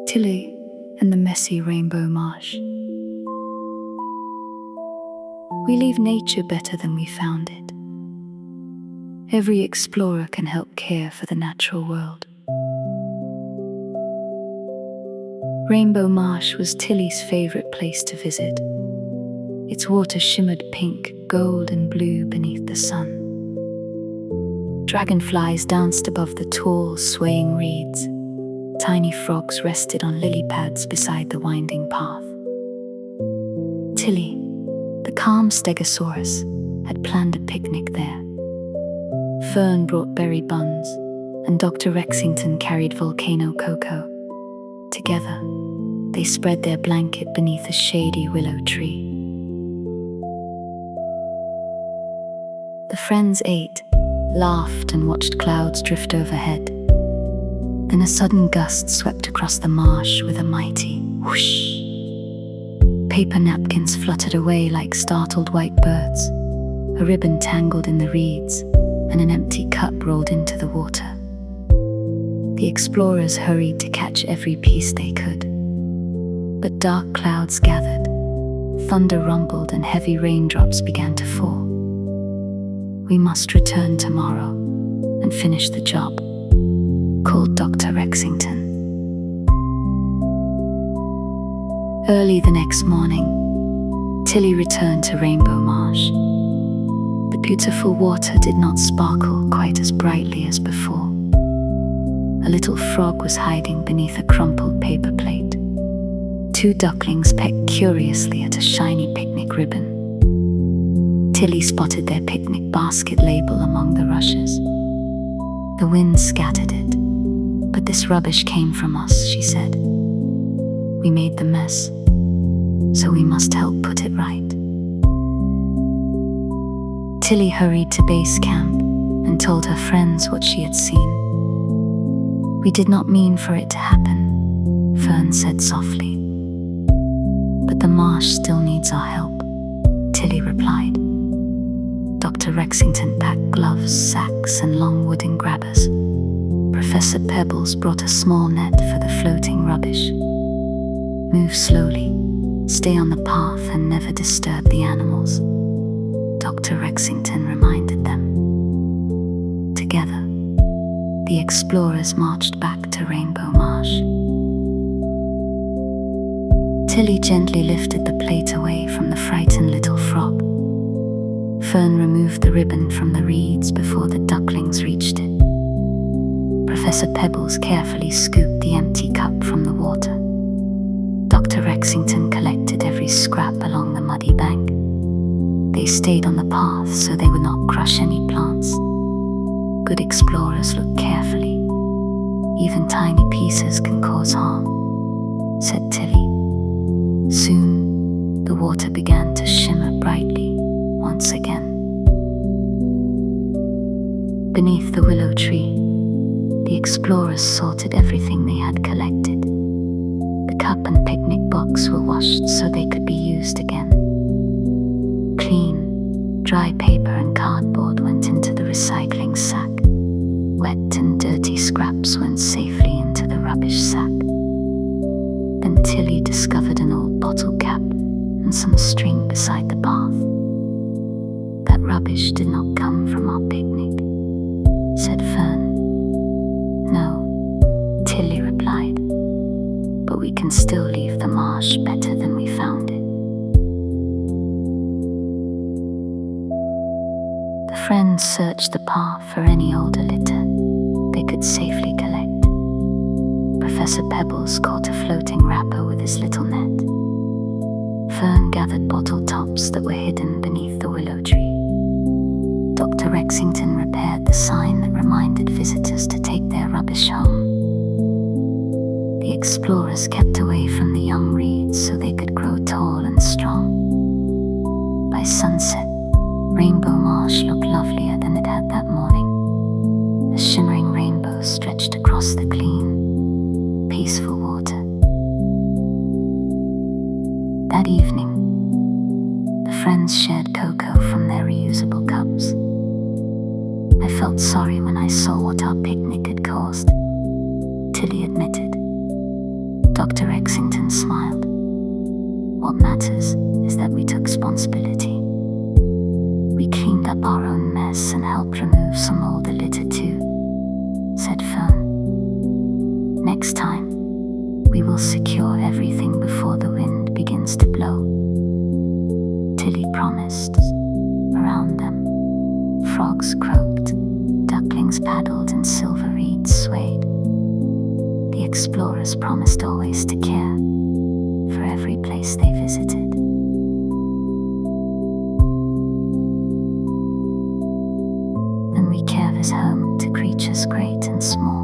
Tilly and the messy rainbow marsh. We leave nature better than we found it. Every explorer can help care for the natural world. Rainbow Marsh was Tilly's favorite place to visit. Its water shimmered pink, gold, and blue beneath the sun. Dragonflies danced above the tall, swaying reeds. Tiny frogs rested on lily pads beside the winding path. Tilly, the calm stegosaurus, had planned a picnic there. Fern brought berry buns, and Dr. Rexington carried volcano cocoa. Together, they spread their blanket beneath a shady willow tree. The friends ate, laughed, and watched clouds drift overhead. Then a sudden gust swept across the marsh with a mighty whoosh. Paper napkins fluttered away like startled white birds. A ribbon tangled in the reeds, and an empty cup rolled into the water. The explorers hurried to catch every piece they could. But dark clouds gathered, thunder rumbled, and heavy raindrops began to fall. "We must return tomorrow and finish the job," called Dr. Rexington. Early the next morning, Tilly returned to Rainbow Marsh. The beautiful water did not sparkle quite as brightly as before. A little frog was hiding beneath a crumpled paper plate. Two ducklings pecked curiously at a shiny picnic ribbon. Tilly spotted their picnic basket label among the rushes. The wind scattered it. "But this rubbish came from us," she said. "We made the mess, so we must help put it right." Tilly hurried to base camp and told her friends what she had seen. "We did not mean for it to happen," Fern said softly. "But the marsh still needs our help," Tilly replied. Dr. Rexington packed gloves, sacks, and long wooden grabbers. Professor Pebbles brought a small net for the floating rubbish. "Move slowly, stay on the path, and never disturb the animals," Dr. Rexington reminded them. Together, the explorers marched back to Rainbow Marsh. Tilly gently lifted the plate away from the frightened little frog. Fern removed the ribbon from the reeds before the ducklings reached it. Professor Pebbles carefully scooped the empty cup from the water. Dr. Rexington collected every scrap along the muddy bank. They stayed on the path so they would not crush any plants. Good explorers look carefully. "Even tiny pieces can cause harm," said Tilly. Soon, the water began to shimmer brightly once again. Beneath the willow tree, the explorers sorted everything they had collected. The cup and picnic box were washed so they could be used again. Clean, dry paper and cardboard went into the recycling sack. Wet and dirty scraps went safely into the rubbish sack. Then Tilly discovered an old bottle cap and some string beside the path. "That rubbish did not come from our picnic," said Fern. "No," Tilly replied, "but we can still leave the marsh better than we found it." The friends searched the path for any older litter they could safely collect. Professor Pebbles caught a floating wrapper with his little net. Fern gathered bottle tops that were hidden beneath the willow tree. Dr. Rexington repaired the sign that reminded visitors to take their rubbish home. The explorers kept away from the young reeds so they could grow tall and strong. By sunset, Rainbow Marsh looked lovelier than it had that morning. A shimmering rainbow stretched across the clean, peaceful water. That evening, the friends shared cocoa from their reusable cups. "I felt sorry when I saw what our picnic had caused," Tilly admitted. Dr. Exington smiled. What matters is that we took responsibility. We cleaned up our own mess and helped remove some older litter too, said Fern. Next time, we will secure everything before the wind begins to blow. Tilly promised. Around them, frogs croaked, ducklings paddled, and silver reeds swayed. The explorers promised always to care for every place they visited. And we care this home to creatures great and small.